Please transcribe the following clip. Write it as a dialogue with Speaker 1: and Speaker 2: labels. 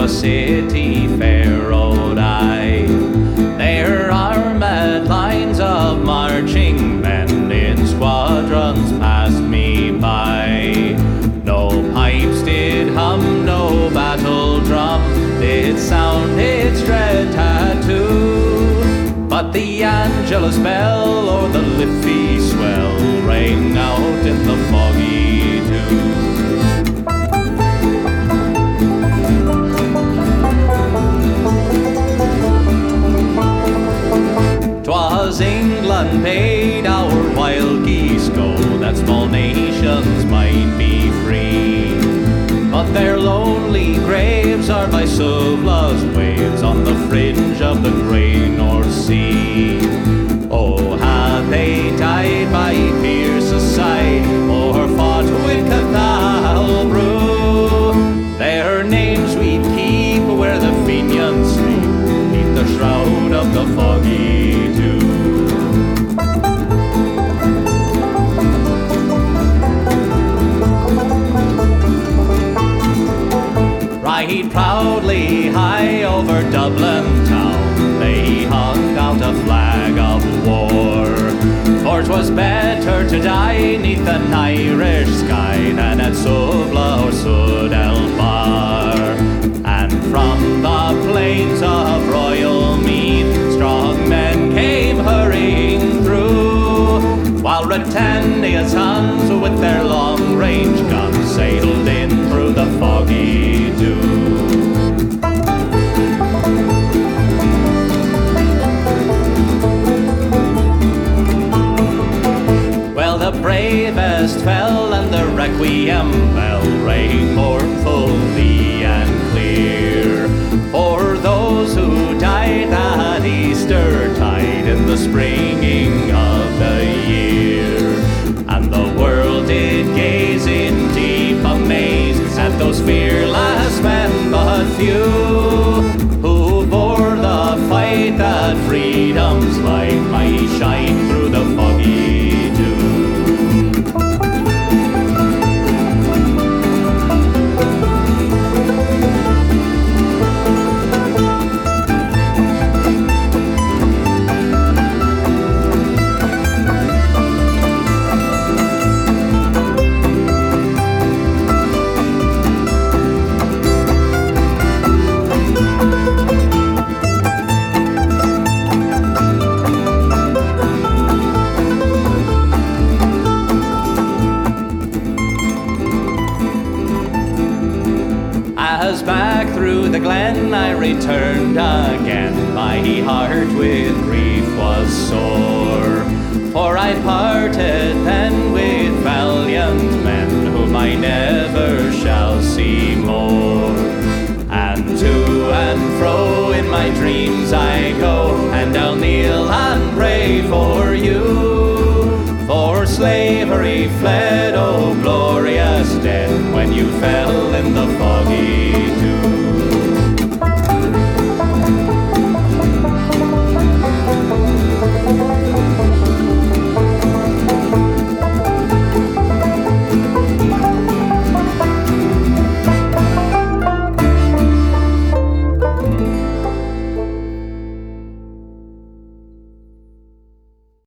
Speaker 1: a city fair rode I. There armed lines of marching men in squadrons passed me by. No pipes did hum, no battle drum did sound its dread tattoo, but the Angelus bell or the Liffey swell rang out in the foggy dew. 'Twas England bade our wild geese go, that small nations might be free, but their lonely graves are by Suvla's waves on the fringe of the grey North Sea. Oh, had they died by Pierce's side, or fought with Cathal Brew, their names we'd keep where the Fenians sleep, neath the shroud of the foggy dew. Right proudly high over Dublin town they hung out a flag of war, for 'twas better to die neath an Irish sky than at Suvla or Sud-el-Bar. And from the plains of Royal Meath strong men came hurrying through, while Britannia's sons with their long-range guns sailed in through the foggy dew. Well, the bravest fell and the requiem bell rang mournfully and clear, for those who died that Easter tide in the springing of the year. And the world did gaze in deep amaze at those fearless men but few, who bore the fight that freedom's light might shine through the foggy dew. As back through the glen I returned again, my heart with grief was sore, for I'd parted then with valiant men whom I never shall see more. And to and fro in my dreams I go, and I'll kneel and pray for you, for slavery fled, oh glorious dead, when you fell in the foggy dew.